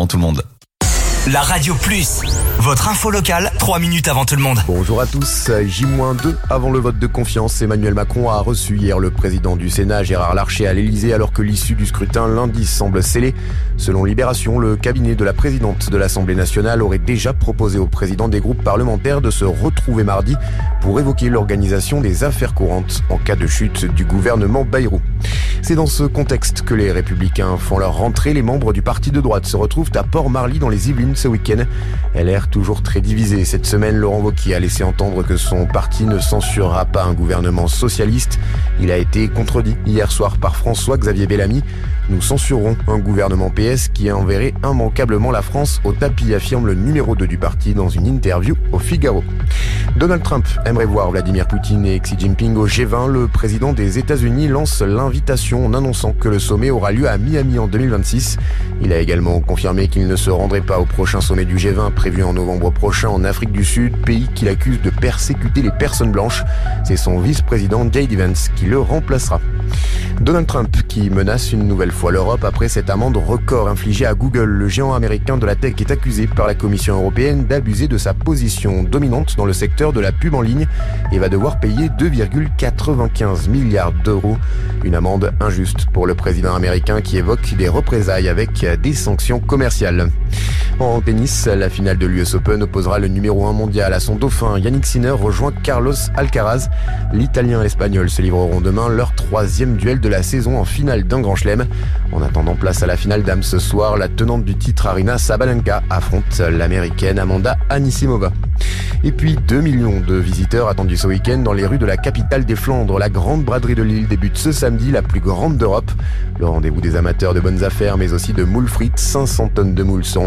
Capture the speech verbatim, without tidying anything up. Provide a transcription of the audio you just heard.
Bon, tout le monde. La Radio Plus, votre info locale, trois minutes avant tout le monde. Bonjour à tous. J deux avant le vote de confiance, Emmanuel Macron a reçu hier le président du Sénat, Gérard Larcher, à l'Elysée, alors que l'issue du scrutin lundi semble scellée. Selon Libération, le cabinet de la présidente de l'Assemblée nationale aurait déjà proposé au président des groupes parlementaires de se retrouver mardi pour évoquer l'organisation des affaires courantes en cas de chute du gouvernement Bayrou. C'est dans ce contexte que les Républicains font leur rentrée. Les membres du parti de droite se retrouvent à Port-Marly dans les Yvelines ce week-end. L R toujours très divisé. Cette semaine, Laurent Wauquiez a laissé entendre que son parti ne censurera pas un gouvernement socialiste. Il a été contredit hier soir par François-Xavier Bellamy. Nous censurerons un gouvernement P S qui enverrait immanquablement la France au tapis, affirme le numéro deux du parti dans une interview au Figaro. Donald Trump aimerait voir Vladimir Poutine et Xi Jinping au G vingt. Le président des États-Unis lance l'invitation en annonçant que le sommet aura lieu à Miami en deux mille vingt-six. Il a également confirmé qu'il ne se rendrait pas au prochain sommet du G vingt prévu en novembre prochain en Afrique du Sud, pays qu'il accuse de persécuter les personnes blanches. C'est son vice-président J D Vance qui le remplacera. Donald Trump qui menace une nouvelle fois l'Europe après cette amende record infligée à Google. Le géant américain de la tech est accusé par la Commission européenne d'abuser de sa position dominante dans le secteur de la pub en ligne et va devoir payer deux virgule quatre-vingt-quinze milliards d'euros. Une amende injuste pour le président américain qui évoque des représailles avec des sanctions commerciales. En tennis, la finale de l'U S Open opposera le numéro un mondial à son dauphin. Yannick Sinner rejoint Carlos Alcaraz. L'Italien et l'Espagnol se livreront demain leur troisième duel de la saison en finale d'un grand chelem. En attendant, place à la finale dames ce soir. La tenante du titre, Aryna Sabalenka, affronte l'américaine Amanda Anisimova. Et puis deux millions de visiteurs attendus ce week-end dans les rues de la capitale des Flandres. La grande braderie de Lille débute ce samedi, la plus grande d'Europe. Le rendez-vous des amateurs de bonnes affaires mais aussi de moules frites. cinq cents tonnes de moules seront